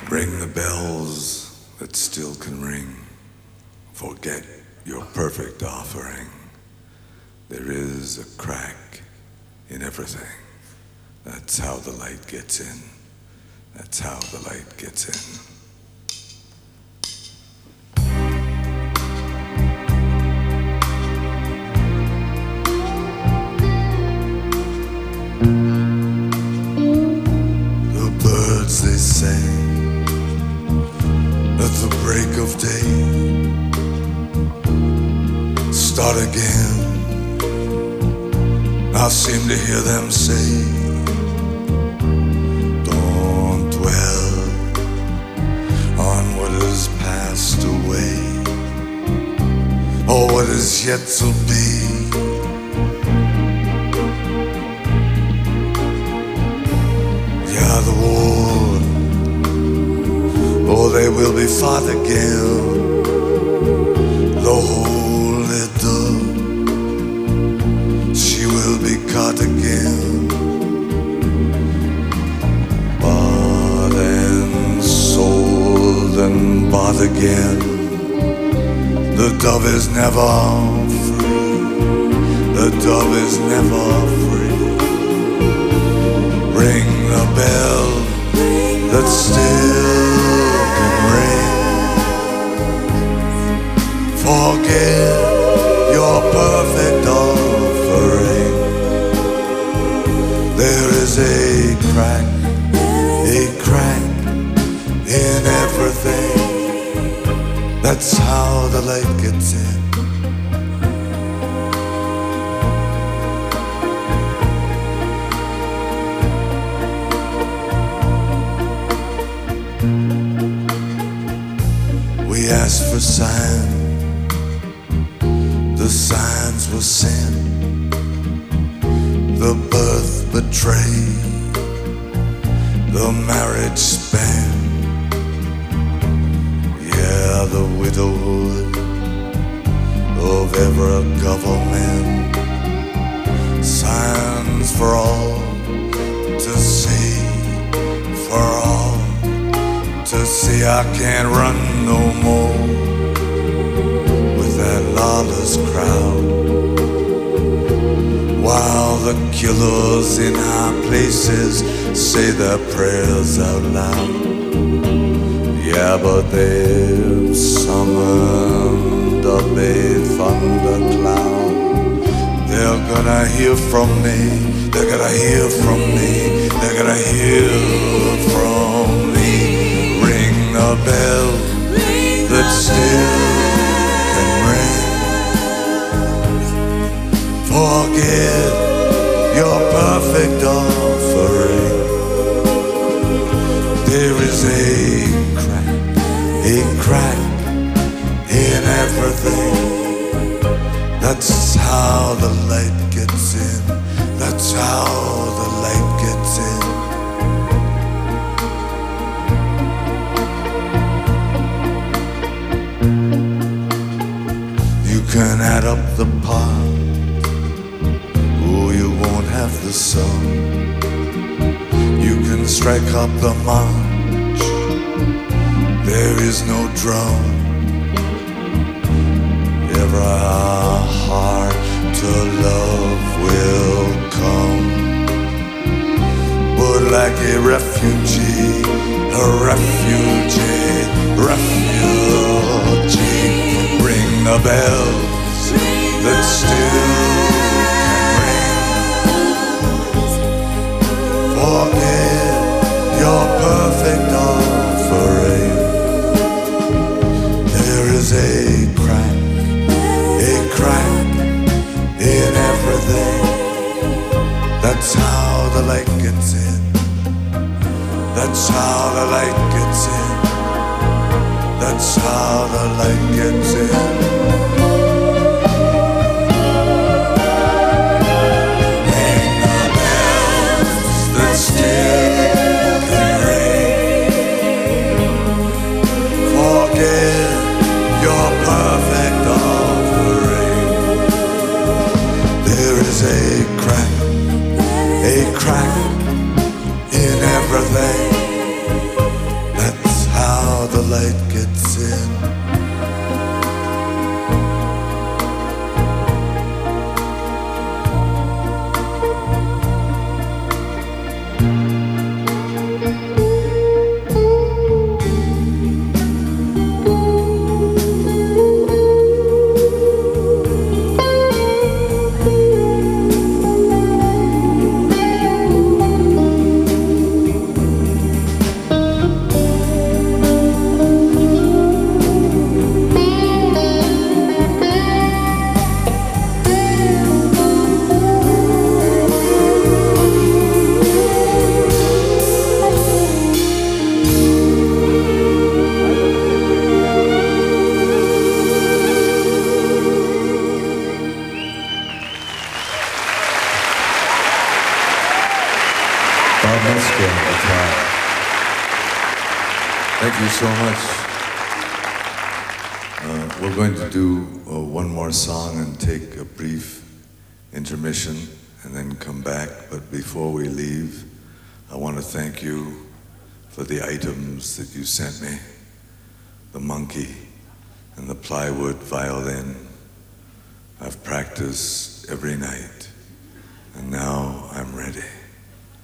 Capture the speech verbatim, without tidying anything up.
Ring the bells that still can ring. Forget your perfect offering. There is a crack in everything. That's how the light gets in. That's how the light gets in. They sang at the break of day. Start again. I seem to hear them say, don't dwell on what has passed away or what is yet to be. Yeah, the war, oh, they will be fought again. The holy dove, she will be caught again. Bought and sold and bought again. The dove is never free. The dove is never free. Ring the bell that still can ring. Forget your perfect offering. There is a crack, a crack in everything. That's how the light gets in. We asked for signs, the signs were sin. The birth betrayed, the marriage span. Yeah, the widowhood of every government. Signs for all to see, for all to see. I can't run no more with that lawless crowd, while the killers in high places say their prayers out loud. Yeah, but they've summoned up a thundercloud. They're gonna hear from me, they're gonna hear from me, they're gonna hear from me. A bell that still can ring. Forget your perfect offering. There is a crack, a crack in everything. That's how the light gets in. That's how the light gets in. You can add up the parts, oh, you won't have the sum. You can strike up the march, there is no drum. Every heart to love will come, but like a refugee, a refugee, refugee. Ring the bells that still can ring. Forget your perfect offering. There is a crack, a crack in everything. That's how the light gets in. That's how the light gets in. That's how the light gets in. Ring the bells that still can ring. Forget your perfect offering. There is a crack, a crack in everything. That's the light gets in. Bob Musker on guitar. Thank you so much. Uh, we're going to do uh, one more song and take a brief intermission and then come back. But before we leave, I want to thank you for the items that you sent me. The monkey and the plywood violin. I've practiced every night, and now I'm ready.